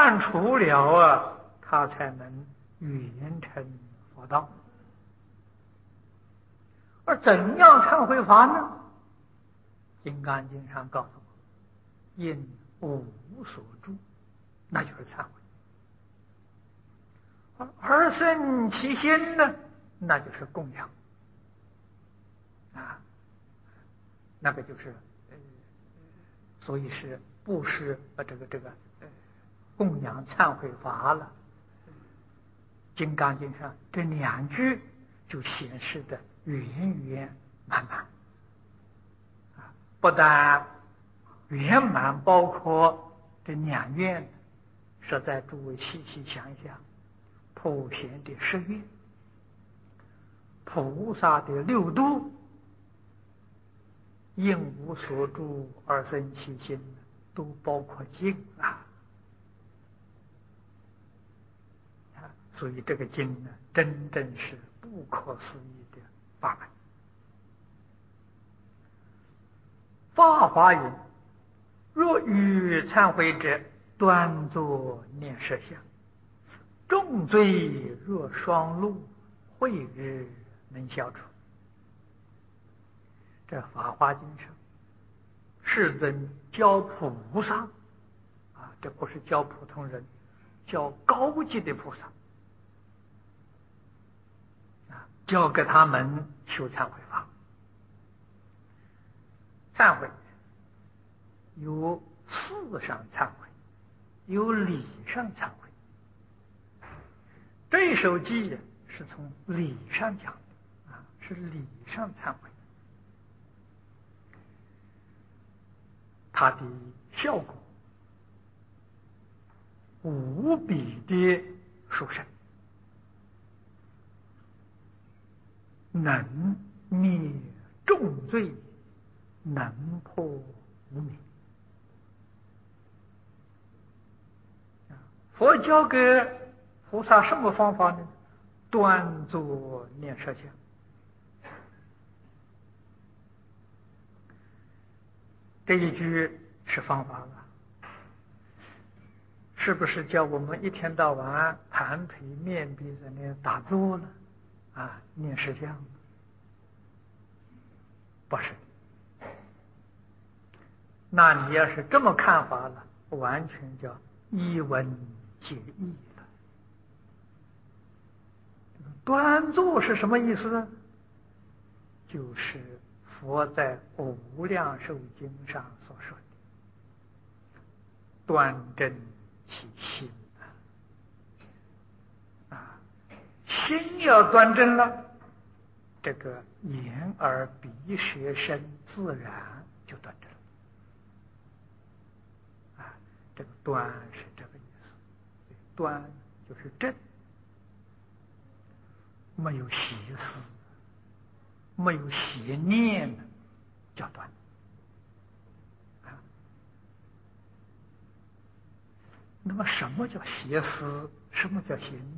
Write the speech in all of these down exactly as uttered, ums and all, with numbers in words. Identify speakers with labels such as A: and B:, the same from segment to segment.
A: 断除了啊，他才能圆成佛道。而怎样忏悔法呢？《金刚经》上告诉我，因无所住，那就是忏悔；而生其心呢，那就是供养啊，那个就是，呃，所以是布施呃这个这个呃供养忏悔法了。《金刚经》上这两句就显示的圆圆满满啊，不但圆满包括这两愿，实在诸位细细想想，普贤的十愿，菩萨的六度，应无所住而生其心，都包括经啊。所以这个经呢，真正是不可思议的法门。法华云：若欲忏悔者，端坐念实相，重罪若双露，慧日能消除。这法华经上，世尊教菩萨啊，这不是教普通人，教高级的菩萨啊，教给他们修忏悔法。忏悔有事上忏悔，有理上忏悔。这首偈是从理上讲的啊，是理上忏悔，它的效果无比的殊胜，能灭重罪，能破无明。佛教给菩萨什么方法呢？端坐念实相。这一句是方法了，是不是叫我们一天到晚盘腿面壁在那打坐了啊，念实相？不是。那你要是这么看法了，完全叫一文解义了。端坐是什么意思呢？就是佛在《无量寿经》上所说的端正其心啊，心要端正了，这个眼耳鼻舌身自然就端正了啊。这个端是这个意思，端就是正，没有邪思，没有邪念，叫端啊。那么什么叫邪思？什么叫邪念？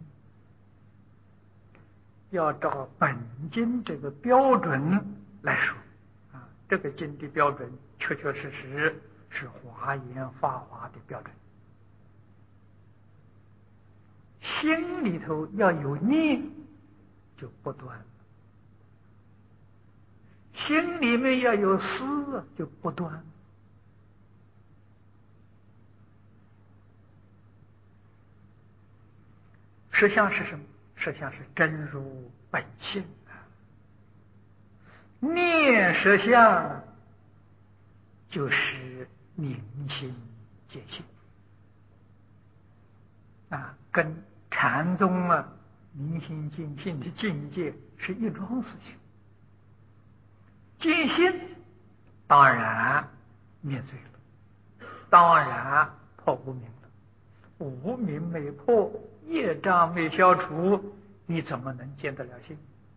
A: 要照本经这个标准来说啊，这个经的标准确确实实是华严法华的标准。心里头要有念，就不端了；心里面要有思，就不端了。实相是什么？实相是真如本性啊。念实相就是明心见性啊，跟禅宗啊明心见性的境界是一桩事情。见性当然灭罪了，当然破无明了。无明没破，业障没消除，你怎么能见得了性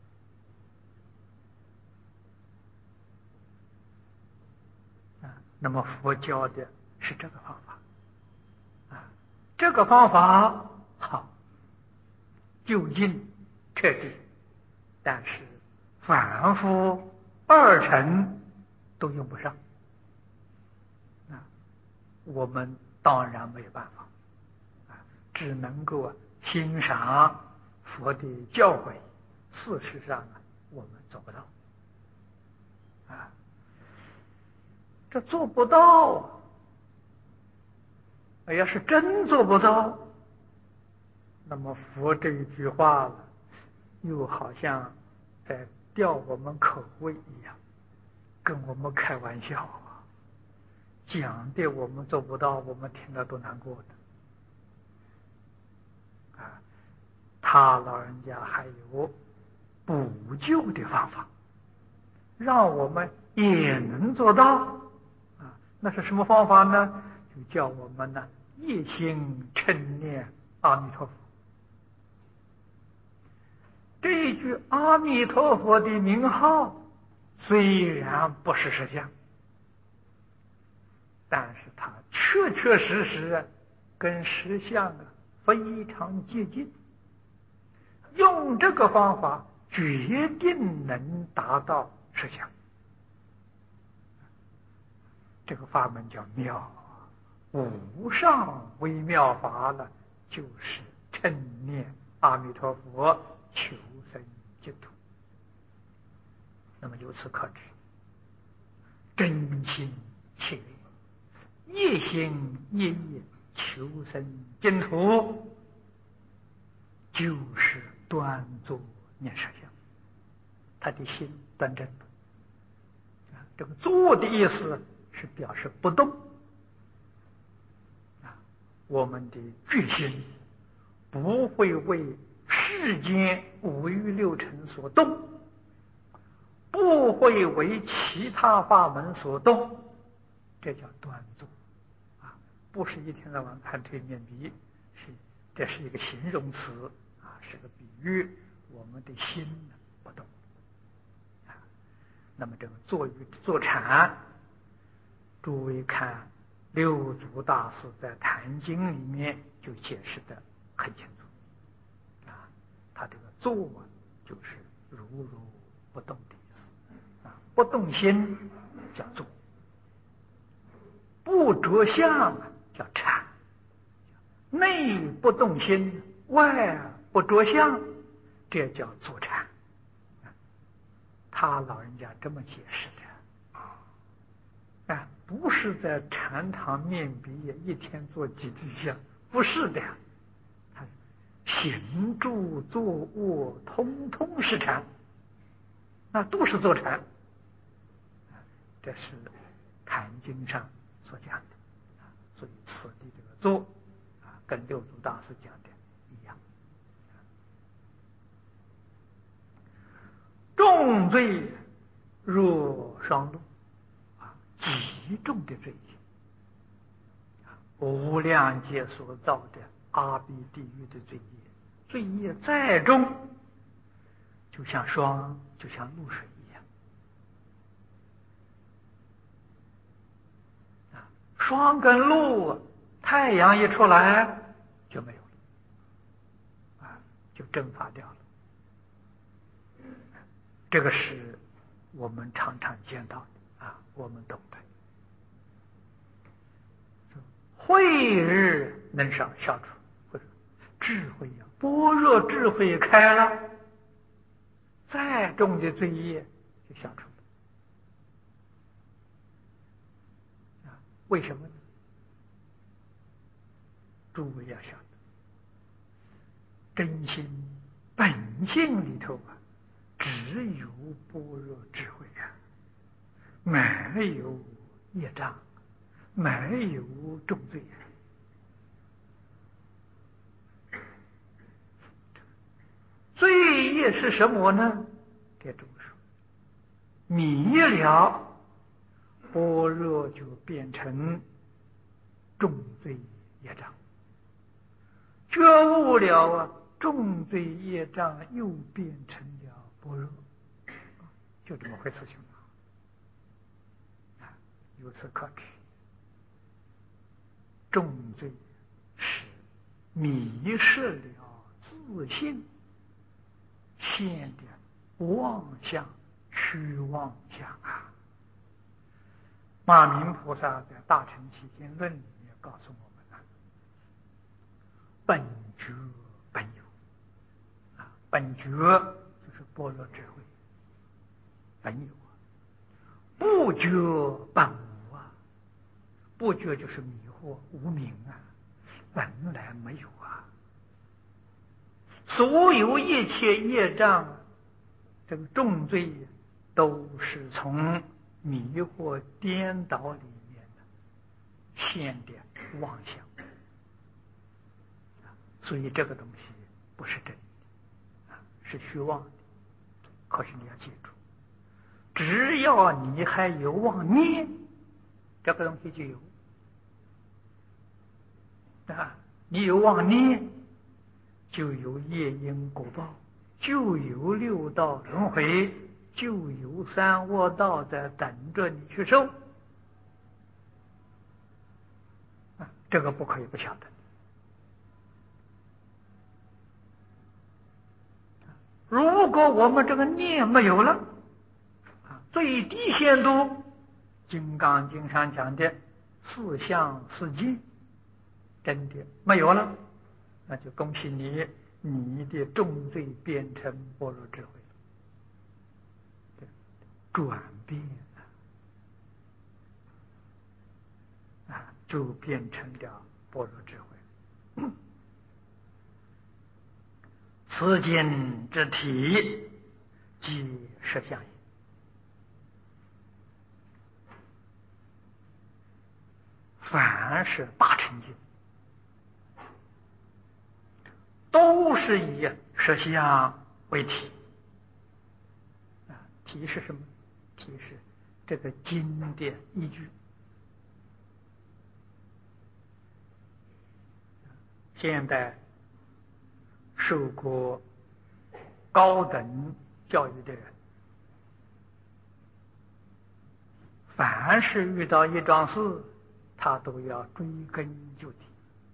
A: 啊？那么佛教的是这个方法啊，这个方法好，究竟彻底，但是反复二乘都用不上啊，我们当然没有办法啊， 只能够啊欣赏佛的教诲，事实上啊我们做不到啊，这做不到啊！要是真做不到，那么佛这一句话了，又好像在吊我们口味一样，跟我们开玩笑啊，讲的我们做不到，我们听了都难过的啊。他老人家还有补救的方法，让我们也能做到啊。那是什么方法呢？就叫我们呢一心称念阿弥陀佛。这一句阿弥陀佛的名号虽然不是实相，但是它确确实实啊跟实相啊非常接近。用这个方法决定能达到实相。这个法门叫妙，无上微妙法了，就是称念阿弥陀佛，求生净土。那么由此可知，真心切意，一心一意求生净土，就是端坐念实相。他的心端正的，这个坐的意思是表示不动啊，我们的决心不会为世间五欲六尘所动，不会为其他法门所动，这叫端坐啊，不是一天到晚盘腿面壁，是这是一个形容词啊，是个比喻，我们的心不动啊。那么这个坐与坐禅，诸位看六祖大师在《坛经》里面就解释的很清楚啊，他这个坐啊，就是如如不动的意思啊，不动心叫坐，不着相叫禅，内不动心，外不着相，这叫坐禅。他老人家这么解释的啊，不是在禅堂面壁一天做几支香，不是的，他行住坐卧通通是禅，那都是坐禅，这是《坛经》上所讲的，所以此地这个坐啊，跟六祖大师讲的一样。重罪若双路啊，极重的罪业，无量劫所造的阿鼻地狱的罪业，罪业再重，就像霜，就像露水一样啊。霜跟露，太阳一出来就没有了啊，就蒸发掉了。这个是我们常常见到的啊，我们懂得。慧日能少消除，或者智慧呀、啊，般若智慧开了，再重的罪业就消除了。啊，为什么呢？诸位要晓得，真心本性里头啊，只有般若智慧啊，没有业障，没有重罪啊。罪业是什么呢？给诸位说，迷了，般若就变成重罪业障；觉悟了啊，重罪业障又变成了般若，就这么回事情啊。由此可知，重罪是迷失了自信，现的妄想虚妄想啊。马明菩萨在《大乘起心论》里面告诉我们了： 本觉本有啊，本觉就是般若智慧本有啊，不觉本无啊，不觉就是迷惑无明啊，本来没有啊，所有一切业障，这个重罪都是从迷惑颠倒里面的现的妄想，所以这个东西不是真的，是虚妄的。可是你要记住，只要你还有妄念，这个东西就有啊，你有妄念，就有业因果报，就有六道轮回，就有三恶道在等着你去受啊，这个不可以不晓得。如果我们这个念没有了啊，最低限度《金刚经》上讲的四相四境真的没有了，那就恭喜你，你的重罪变成般若智慧了，转变了啊，就变成了般若智慧。此经之体，即实相也。凡是大成就，都是以实相为体啊。体是什么？体是这个经的依据。现在受过高等教育的人，凡是遇到一桩事，他都要追根究底。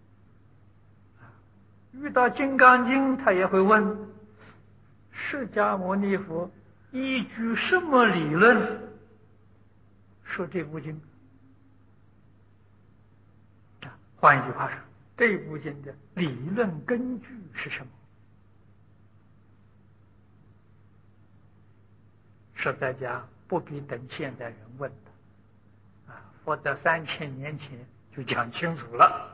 A: 遇到《金刚经》，他也会问释迦牟尼佛依据什么理论说这部经？换一句话说，这部经的理论根据是什么？实在讲，不必等现在人问的啊，佛在三千年前就讲清楚了。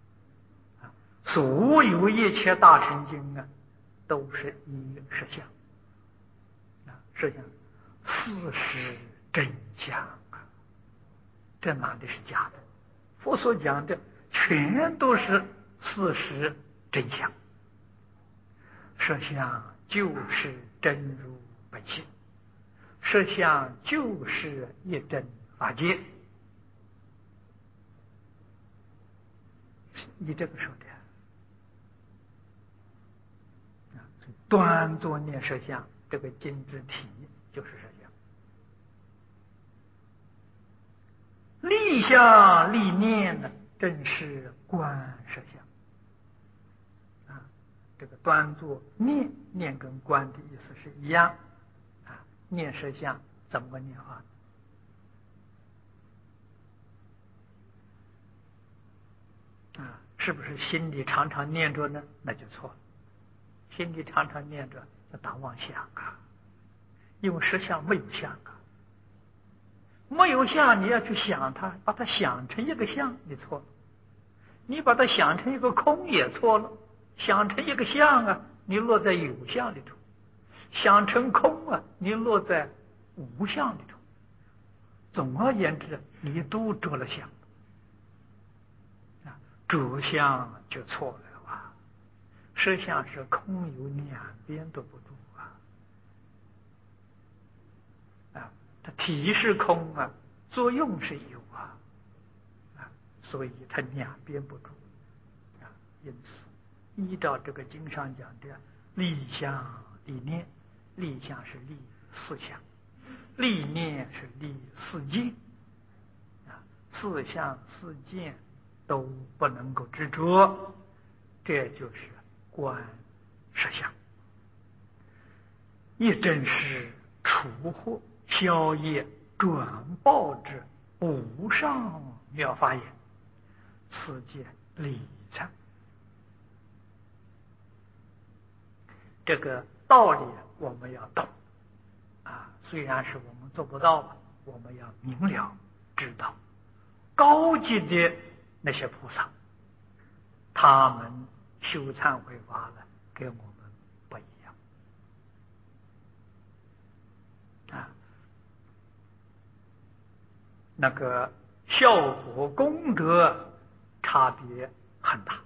A: 所有一切大乘经啊，都是依实相啊，实相事实真相啊，这哪里是假的？佛所讲的全都是事实真相，实相就是真如本性，实相就是一真法界，依这个说的。端坐念实相，这个经之体就是实相。立相立念呢，正是观实相啊。这个端坐念，念跟观的意思是一样啊。念实相怎么个念法？啊，是不是心里常常念着呢？那就错了。心里常常念着要打妄想啊，因为实相没有相啊，没有相，你要去想它，把它想成一个相，你错了；你把它想成一个空也错了。想成一个相啊，你落在有相里头；想成空啊，你落在无相里头。总而言之，你都着了相啊，着相就错了。实相是空有两边都不住啊，啊，它体是空啊，作用是有啊，啊，所以它两边不住啊。因此，依照这个经上讲的立相立念，立相是立四相，立念是立四境啊，四相四境都不能够执着，这就是观实相，一真是除祸消业转报之无上妙法也。此皆理参这个道理我们要懂啊，虽然是我们做不到，我们要明了知道。高级的那些菩萨，他们修忏悔法呢，跟我们不一样啊，那个效果功德差别很大。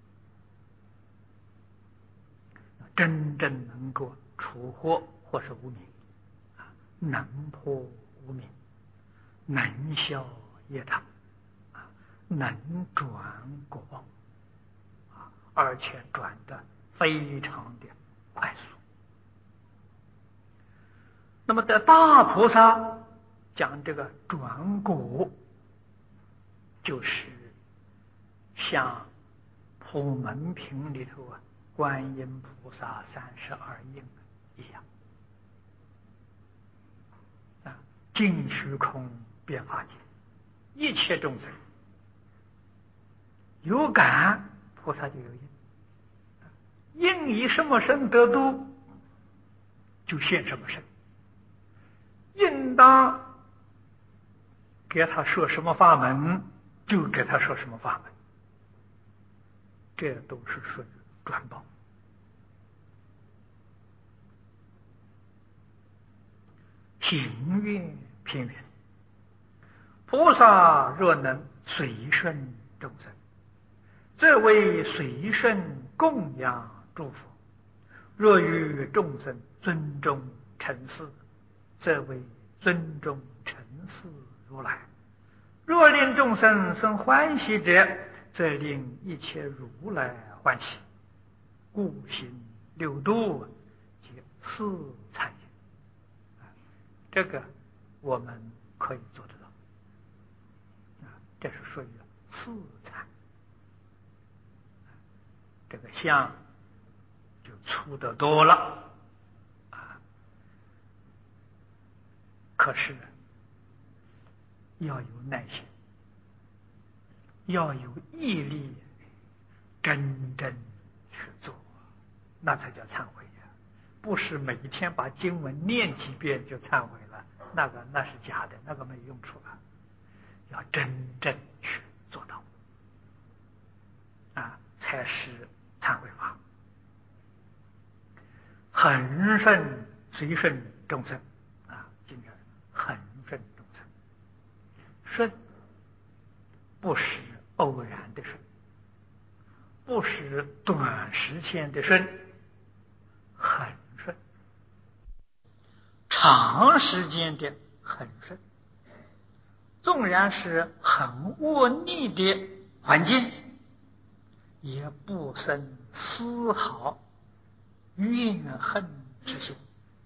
A: 真正能够除祸或是无明，能破无明，能消业障，能转果报，而且转得非常的快速。那么在大菩萨讲这个转果，就是像普门品里头啊，观音菩萨三十二应一样啊，尽虚空遍法界，一切众生有感，菩萨就有应，应以什么身得度，就现什么身，应当给他说什么法门，就给他说什么法门，这都是属于转报。行愿偏远，菩萨若能随顺众生，则为随顺供养诸佛；若与众生尊重承事，则为尊重承事如来；若令众生生欢喜者，则令一切如来欢喜。故行六度，即四禅也。这个我们可以做得到啊，这是属于四禅，这个相就粗得多了啊。可是呢，要有耐心，要有毅力，真正去做，那才叫忏悔呀！不是每一天把经文念几遍就忏悔了，那个那是假的，那个没用处了。要真正去做到啊，才是忏悔法。恒顺随顺众生啊，今天恒顺众生，顺不是偶然的顺，不是短时间的顺，很顺，长时间的很顺。纵然是很恶劣的环境，也不生丝毫怨恨之心。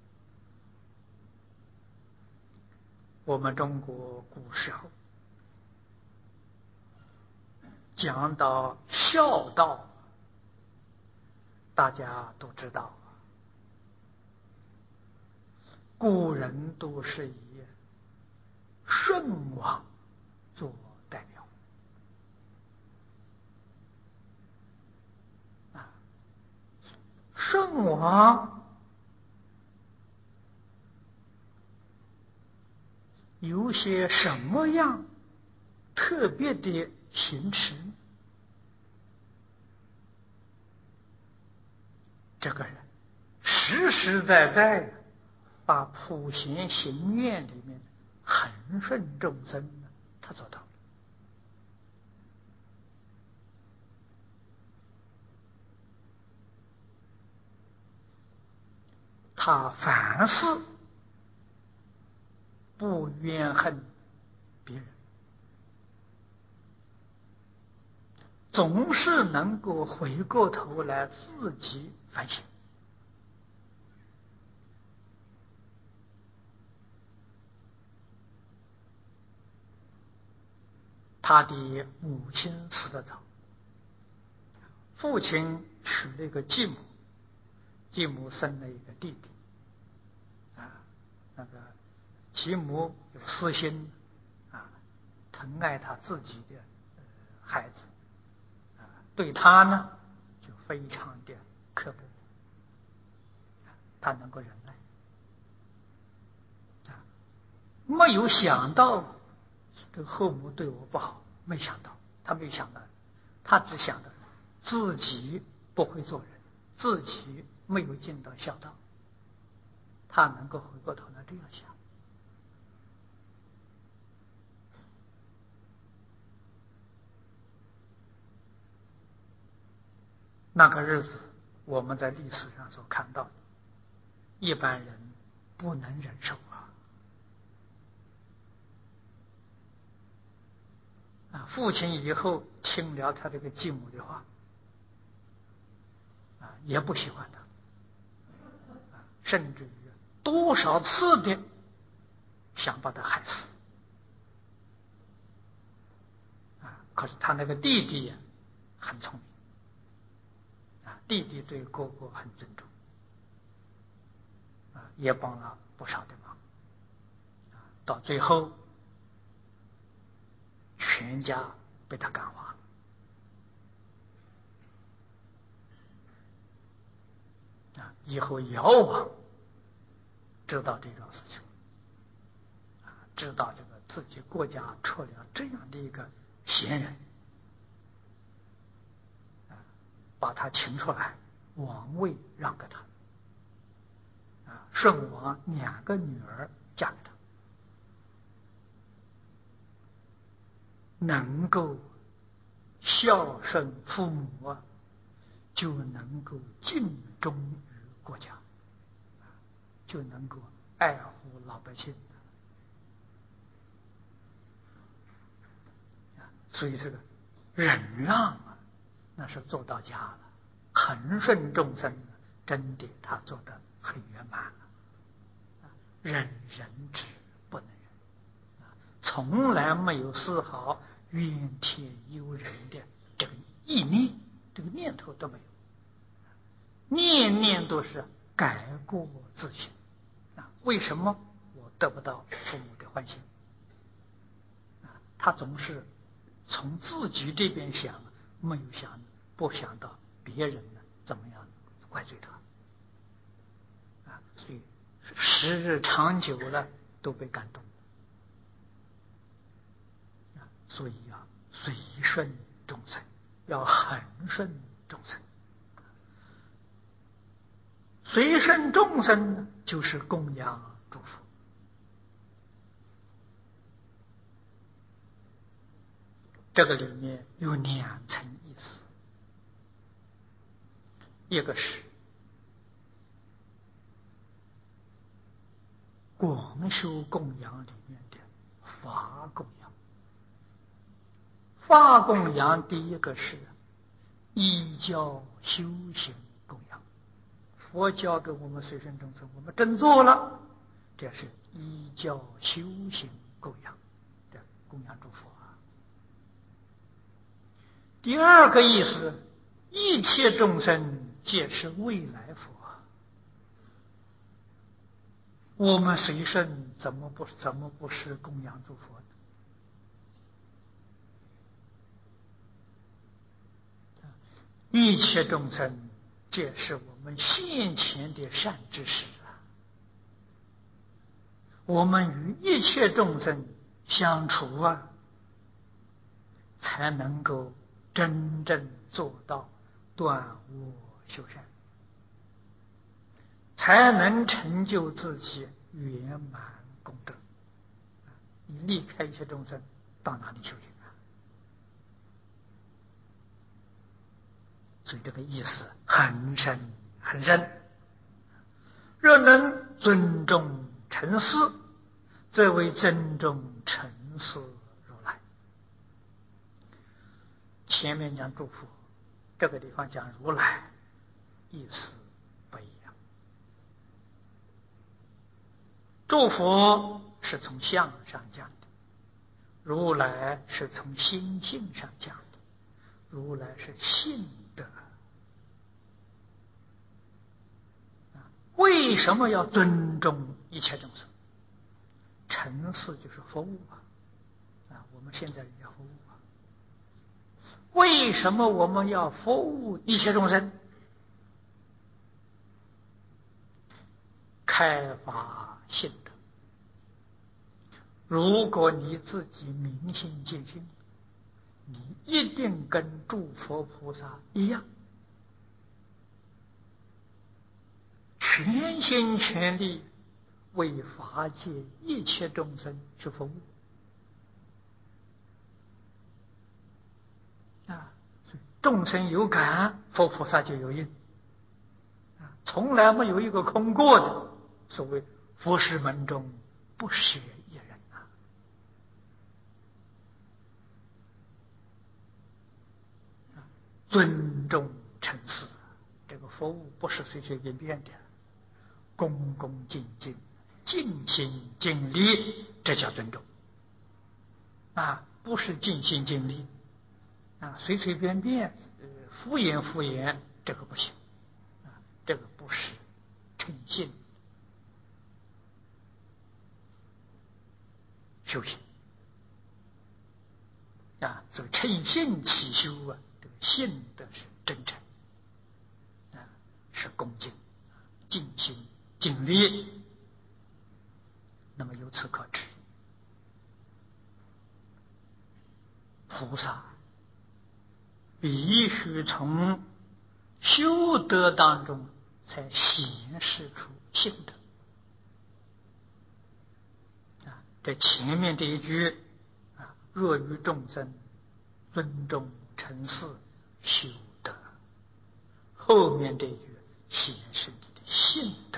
A: 我们中国古时候讲到孝道，大家都知道，古人都是以舜王做代表啊。舜王有些什么样特别的行持？这个人实实在在把普贤行愿里面恒顺众生，他做到了。他凡事不怨恨别人，总是能够回过头来自己反省。他的母亲死得早，父亲娶了一个继母，继母生了一个弟弟啊，那个继母有私心啊，疼爱他自己的孩子啊，对他呢就非常的刻薄他能够忍耐。啊，没有想到这个后母对我不好，没想到，他没有想到，他只想到自己不会做人，自己没有尽到孝道，他能够回过头来这样想。那个日子，我们在历史上所看到的，一般人不能忍受啊！啊，父亲以后听了他这个继母的话，啊，也不喜欢他，啊，甚至于多少次的想把他害死。啊，可是他那个弟弟呀，很聪明。弟弟对哥哥很尊重，啊，也帮了不少的忙，啊，到最后，全家被他感化了，啊，以后尧王知道这种事情，啊，知道这个自己国家出了这样的一个贤人，啊，把他请出来，王位让给他。啊，舜王两个女儿嫁给他，能够孝顺父母啊，就能够尽忠于国家，就能够爱护老百姓。所以这个忍让啊，那是做到家了。恒顺众生，真的他做得很圆满了。忍人之不能忍，从来没有丝毫怨天尤人的这个意念，这个念头都没有，念念都是改过自新。啊，为什么我得不到父母的欢心？啊，他总是从自己这边想，没有想不想到别人呢怎么样怪罪他。啊，所以时日长久了都被感动。啊，所以要随顺众生，要恒顺众生。随顺众生呢，就是供养诸佛。这个里面有两层意思，一个是广修供养里面的法供养。法供养第一个是依教修行供养，佛教给我们随顺众生，我们真做了，这是依教修行供养，这供养诸佛啊。第二个意思，一切众生皆是未来佛，我们随顺怎么不怎么不是供养诸佛呢？一切众生皆是我们现前的善知识啊！我们与一切众生相处啊，才能够真正做到断恶修善，才能成就自己圆满功德。你离开一切众生，到哪里修行啊？所以这个意思很深很深。若能尊重尘师，则为尊重尘师如来。前面讲诸佛，这个地方讲如来，意思不一样。诸佛是从相上讲的，如来是从心性上讲的，如来是性德。为什么要尊重一切众生？尘世就是服务啊，啊，我们现在要服务啊。为什么我们要服务一切众生？ 开发性德。如果你自己明心见性，你一定跟诸佛菩萨一样，全心全力为法界一切众生去服务啊！众生有感，佛菩萨就有应啊，从来没有一个空过的。所谓佛事门中不舍一人啊！尊重尘世，这个服务不是随随便便的，恭恭敬敬、尽心尽力，这叫尊重啊！不是尽心尽力啊，随随便便、呃、敷衍敷衍，这个不行啊，这个不是诚信修行啊。所以诚信起修啊，这个信的是真诚啊，是恭敬、尽心尽力。那么由此可知，菩萨必须从修德当中才显示出性德啊。在前面这一句啊，若于众生尊重尘世修德，后面这一句显示你的性德。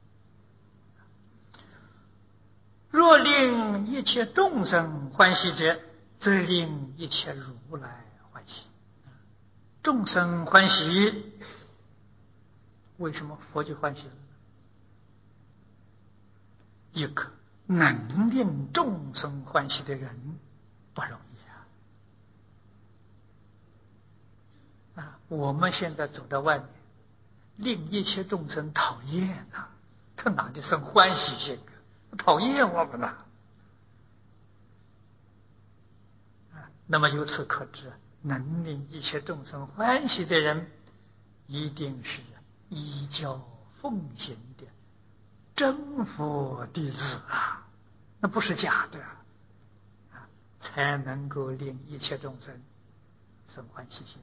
A: 若令一切众生欢喜者，则令一切如来欢喜。众生欢喜，为什么佛就欢喜了？一个能令众生欢喜的人不容易啊！啊，我们现在走到外面，令一切众生讨厌啊，他哪里生欢喜心啊？讨厌我们了啊！那么由此可知，能令一切众生欢喜的人，一定是依教奉行的真佛弟子啊，那不是假的啊，才能够令一切众生生欢喜心。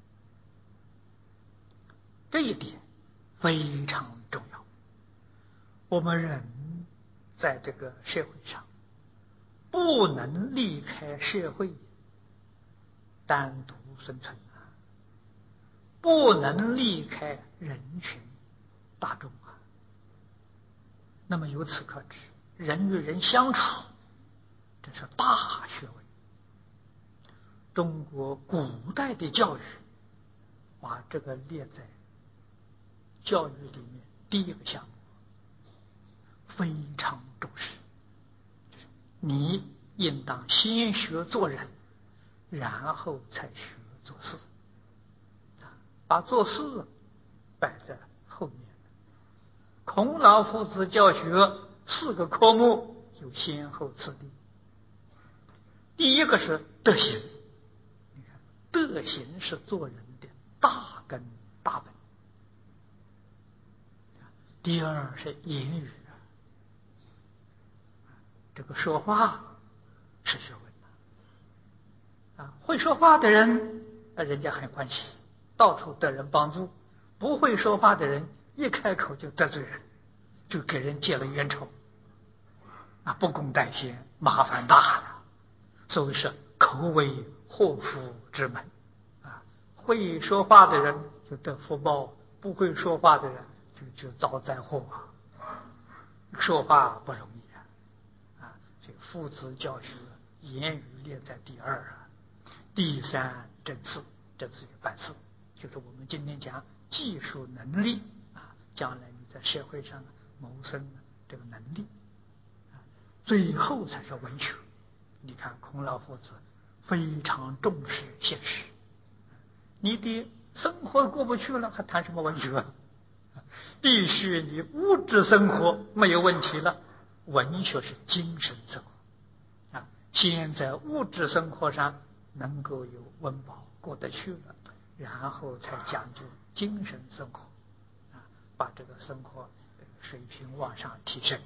A: 这一点非常重要。我们人在这个社会上不能离开社会单独生存啊，不能离开人群大众啊。那么由此可知，人与人相处，这是大学问。中国古代的教育把这个列在教育里面第一个项目，非常重视。你应当先学做人，然后才学做事，把做事摆在后面。孔老夫子教学四个科目有先后次第。第一个是德行，你看德行是做人的大根大本。第二是言语，这个说话是学问的啊，会说话的人，人家很欢喜，到处得人帮助；不会说话的人，一开口就得罪人，就给人结了冤仇啊，不共戴天，麻烦大了。所以是口为祸福之门啊，会说话的人就得福报，不会说话的人就就遭灾祸啊。说话不容易啊，啊，所以父子教学言语列在第二啊。第三正事，正事与办事，就是我们今天讲技术能力啊，将来你在社会上谋生这个能力啊。最后才是文学。你看孔老夫子非常重视现实，你的生活过不去了，还谈什么文学？必须你物质生活没有问题了，文学是精神生活啊。先在物质生活上能够有温饱过得去了，然后才讲究精神生活啊，把这个生活水平往上提升。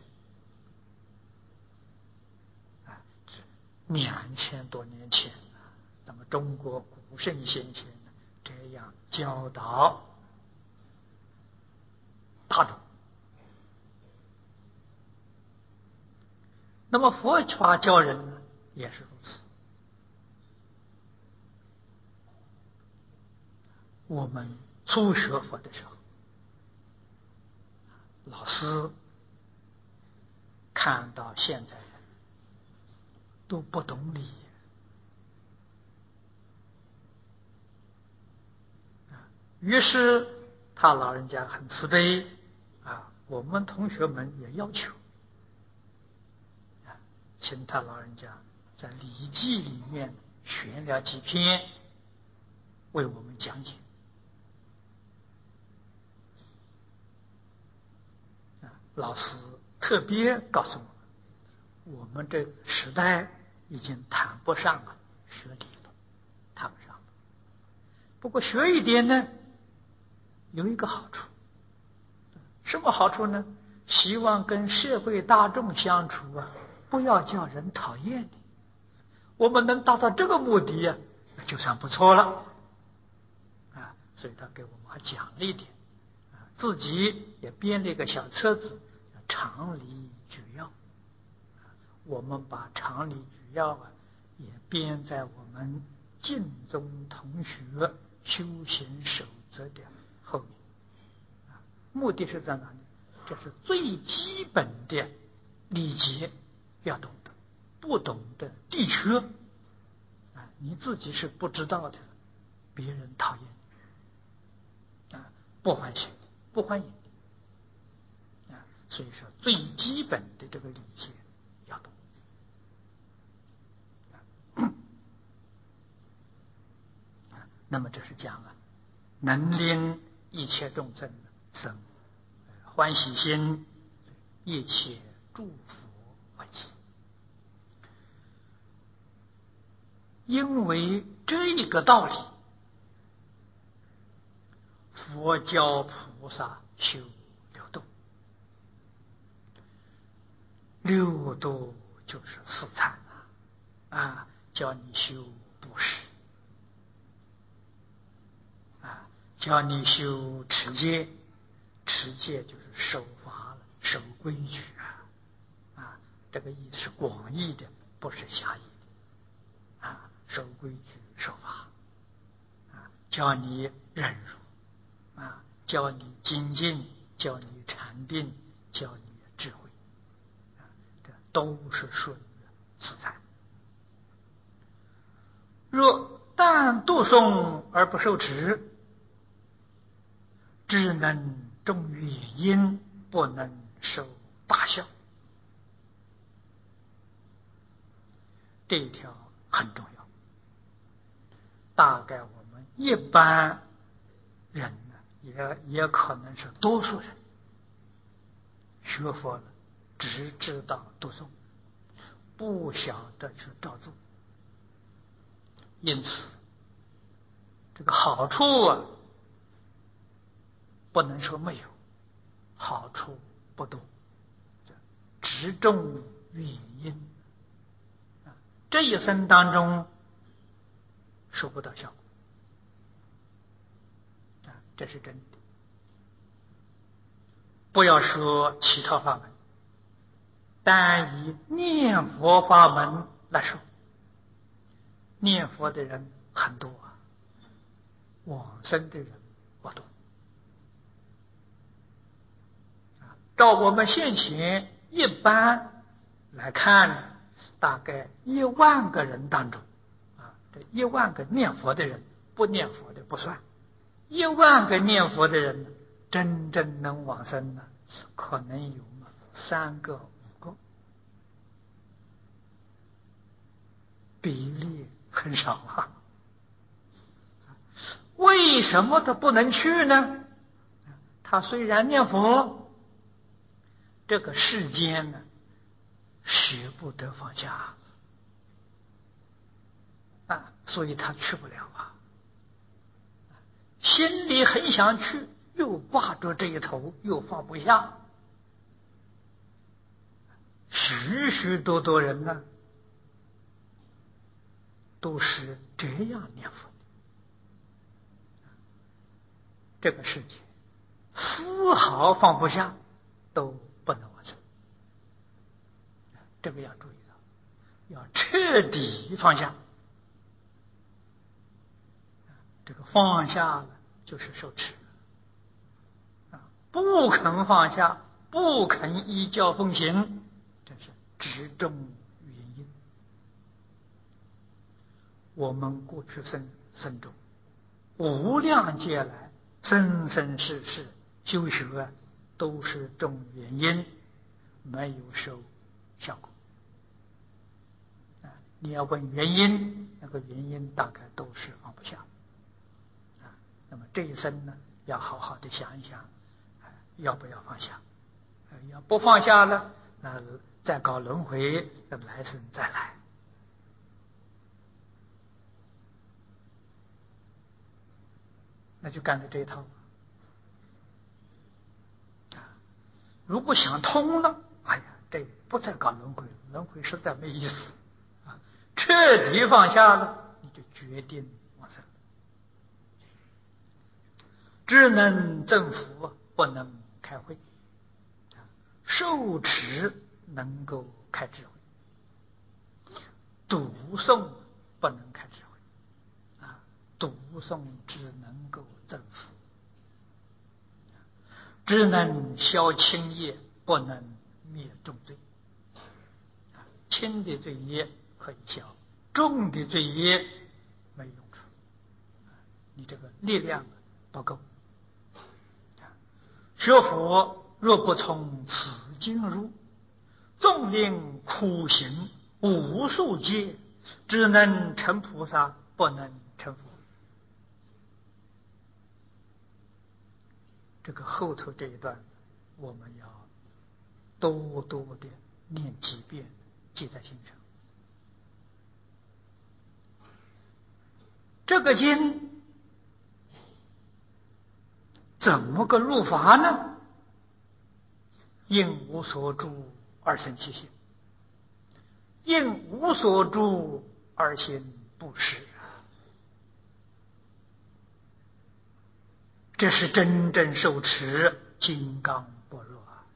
A: 啊，两千多年前，咱们中国古圣先贤这样教导大众。那么佛法教人呢，也是如此。我们初学佛的时候，老师看到现在人都不懂礼，于是他老人家很慈悲啊，我们同学们也要求啊，请他老人家在《礼记》里面选了几篇为我们讲解。老师特别告诉我们，我们这个时代已经谈不上了学理了，谈不上了。不过学一点呢，有一个好处，什么好处呢？希望跟社会大众相处啊，不要叫人讨厌你。我们能达到这个目的啊，就算不错了啊。所以他给我们还讲了一点。自己也编了一个小册子，叫《常理举要》。我们把《常理举要》啊，也编在我们净宗同学修行守则的后面。目的是在哪里？这是最基本的礼节要懂得，不懂的的确啊，你自己是不知道的，别人讨厌你啊，不欢喜。不欢迎啊，所以说最基本的这个礼节要懂。啊，那么这是讲啊，能令一切众生生欢喜心，一切诸佛为起。因为这个道理，佛教菩萨修六度，六度就是四禅啊，啊，叫你修布施啊，叫你修持戒，持戒就是守法了，守规矩啊，啊，这个意是广义的，不是狭义的啊，守规矩守法啊，叫你忍辱。啊，教你精进，教你禅定，教你智慧，啊，这都是顺自在。若但读诵而不受持，只能种原因，不能受大效。这一条很重要。大概我们一般人也也可能是多数人学佛了，只知道读诵，不晓得去照做。因此，这个好处啊，不能说没有，好处不多，只重原因。这一生当中收不到效果，这是真的。不要说其他法门，单以念佛法门来说，念佛的人很多啊，往生的人不多。照我们现前一般来看，大概一万个人当中啊，这一万个念佛的人，不念佛的不算，一万个念佛的人真正能往生呢，可能有三个五个，比例很少啊。为什么他不能去呢？他虽然念佛，这个世间呢舍不得放下啊，所以他去不了啊。心里很想去，又挂住这一头，又放不下许许多多人呢，都是这样念佛的。这个世界丝毫放不下，都不能完成。这个要注意到，要彻底放下。这个放下了就是受持啊，不肯放下，不肯依教奉行，这是执中原因。我们过去生生中无量劫来生生世世修学都是种原因，没有收效果啊。你要问原因，那个原因大概都是放不下啊。那么这一生呢，要好好的想一想，要不要放下？要不放下了，那再搞轮回，那来生再来。那就干的这一套啊！如果想通了，哎呀，这不再搞轮回，轮回实在没意思啊！彻底放下了，你就决定往生。只能证福，不能开慧；受持能够开智慧，读诵不能开智慧啊！读诵只能够证福，只能消轻业，不能灭重罪。轻的罪业可以消，重的罪业没用处，你这个力量不够。学佛若不从此经入，纵令苦行无数劫，只能成菩萨，不能成佛。这个后头这一段我们要多多的念几遍，记在心上。这个经怎么个入法呢？应无所住而生其心，应无所住而行布施，这是真正受持金刚般若啊！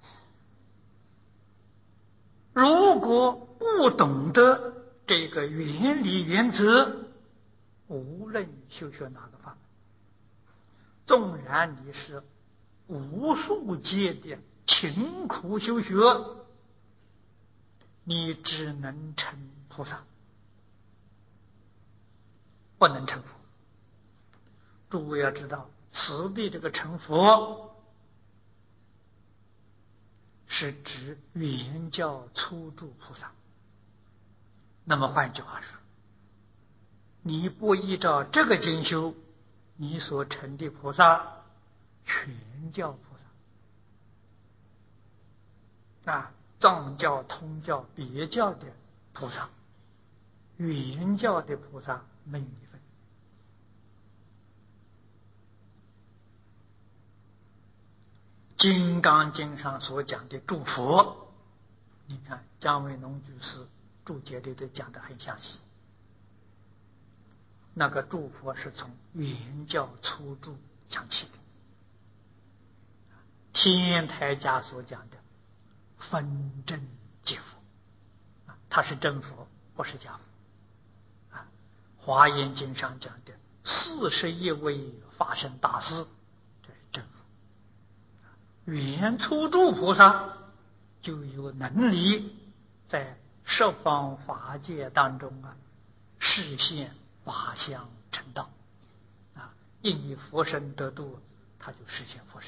A: 如果不懂得这个原理原则，无论修学哪个法门，纵然你是无数劫的勤苦修学，你只能成菩萨，不能成佛。诸位要知道，此地这个成佛是指圆教初住菩萨。那么换句话说，你不依照这个经修，你所成的菩萨全教菩萨啊，藏教、通教、别教的菩萨，圆教的菩萨没有一份。金刚经上所讲的诸佛，你看姜维农居士注解里头讲得很详细。那个诸佛是从圆教初住讲起的，天台家所讲的分真即佛，他是真佛，不是假佛。啊，华严经上讲的四十一位法身大士，这是真佛。圆初住菩萨就有能力在十方法界当中啊，实现法相成道啊，因以佛身得度，他就实现佛身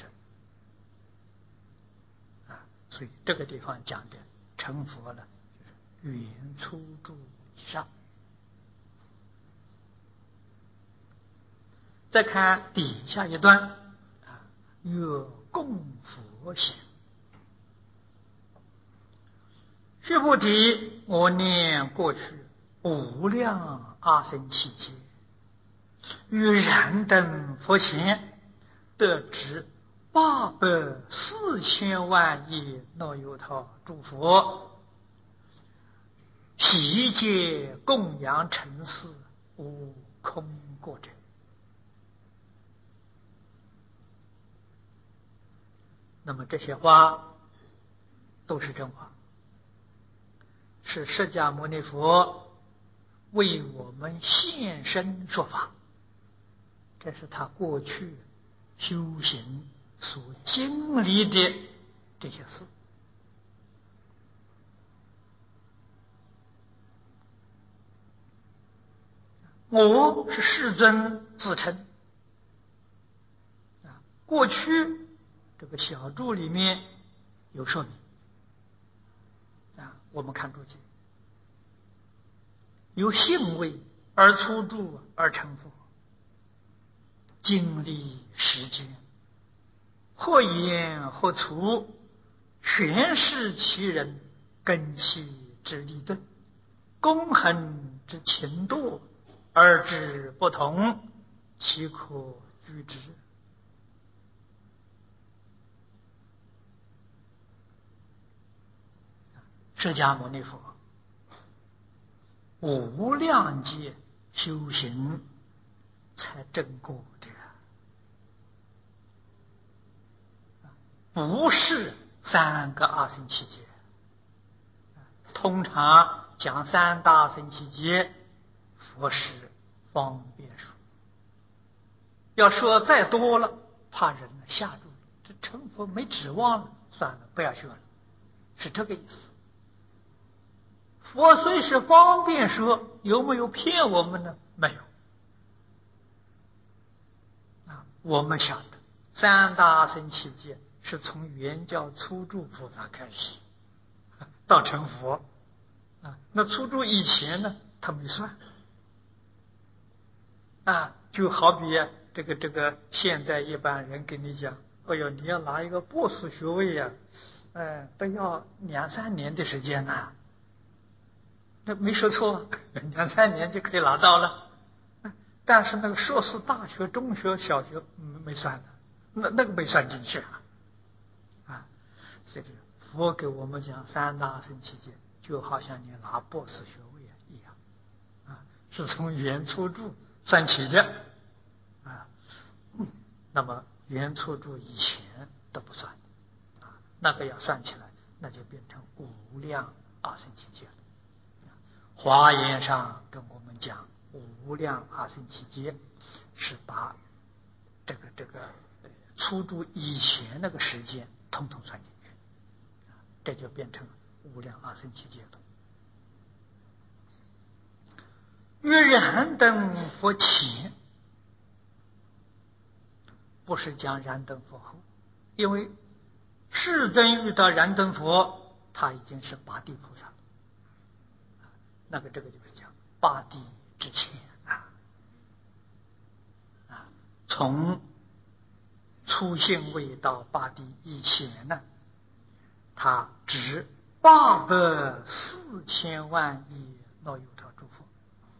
A: 啊。所以这个地方讲的成佛了，就是圆初住以上。再看底下一段啊，曰供佛行。须菩提，我念过去无量阿僧祇劫，于燃灯佛前，得知八百四千万亿那由他诸佛， 悉皆供养成事，无空过者。那么这些话都是真话，是释迦牟尼佛为我们现身说法，这是他过去修行所经历的这些事。我是世尊自称啊，过去这个小注里面有说明啊，我们看注解，由性位而出住而成佛，经历时间，或言或出，全是其人根器之利钝，功恒之勤惰，而之不同，其可居之？释迦牟尼佛无量劫修行才证过的，不是三个阿僧祇劫。通常讲三大阿僧祇劫，佛是方便说。要说再多了，怕人吓住了，这成佛没指望了，算了，不要学了，是这个意思。佛虽是方便说，有没有骗我们呢？没有。啊，我们晓得三大阿僧祇劫是从原教初住菩萨开始到成佛啊，那初住以前呢，他没算啊，就好比啊，这个这个现在一般人跟你讲，哎呦，你要拿一个博士学位呀、啊，哎，都要两三年的时间呐、啊。那没说错，两三年就可以拿到了。但是那个硕士、大学、中学、小学没算的，那那个没算进去啊。啊，所以佛给我们讲三大阿僧祇劫，就好像你拿博士学位一样，啊，是从原初住算起的，啊，那么原初住以前都不算，啊，那个要算起来，那就变成无量阿僧祇劫了。华严上跟我们讲，无量阿僧祇劫是把这个这个初住以前那个时间统统算进去，这就变成无量阿僧祇劫了。于燃灯佛前，不是讲燃灯佛后，因为世尊遇到燃灯佛，他已经是八地菩萨了。那个这个就是讲八地之前啊，啊，从初性位到八地以前呢，他值八百四千万亿那由他诸佛。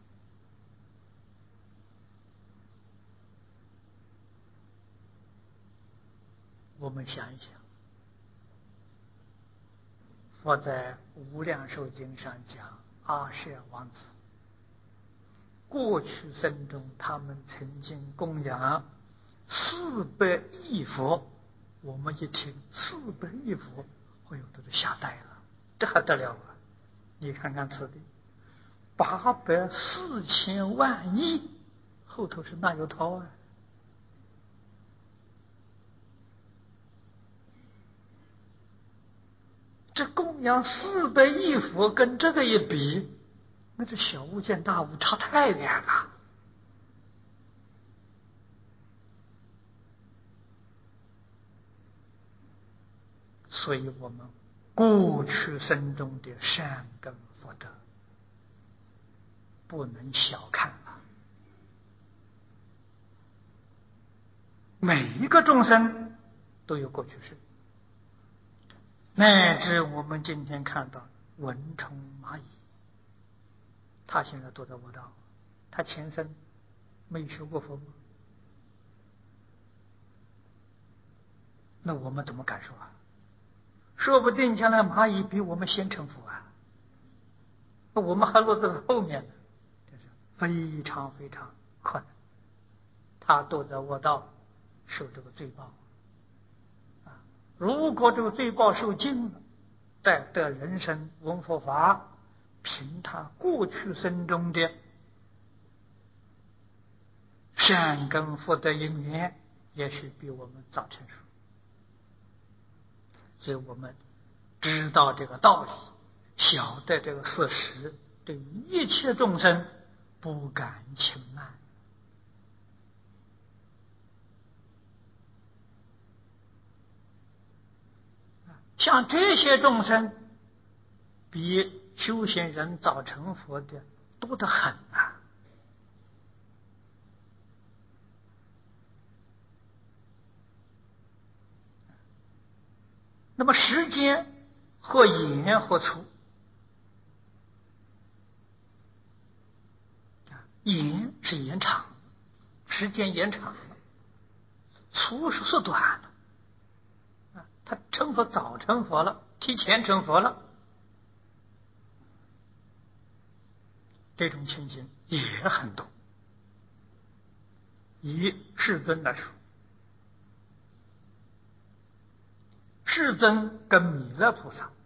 A: 我们想一想，佛在无量寿经上讲，阿舍王子过去生中，他们曾经供养四百亿佛。我们一听四百亿佛，哎呦，都是吓呆了，这还得了啊！你看看此地八百四千万亿，后头是那由他啊！这供养四百亿佛跟这个一比，那这小巫见大巫，差太远了。所以我们过去生中的善根福德不能小看啊！每一个众生都有过去世，乃至我们今天看到蚊虫蚂蚁，他现在都在悟道，他前生没有学过佛吗？那我们怎么感受啊？说不定将来蚂蚁比我们先成佛啊！ 我们还落在后面呢，这是非常非常困难。他都在卧道受这个罪报啊！如果这个罪报受尽了，再得人生闻佛法，凭他过去生中的善根福德因缘，也许比我们早成熟。所以我们知道这个道理，晓得这个事实，对于一切众生不敢轻慢。像这些众生，比修行人早成佛的多得很啊！那么时间或延或粗，延是延长，时间延长了；粗是缩短了。他成佛早成佛了，提前成佛了，这种情形也很多。以世尊来说，世尊跟弥勒菩萨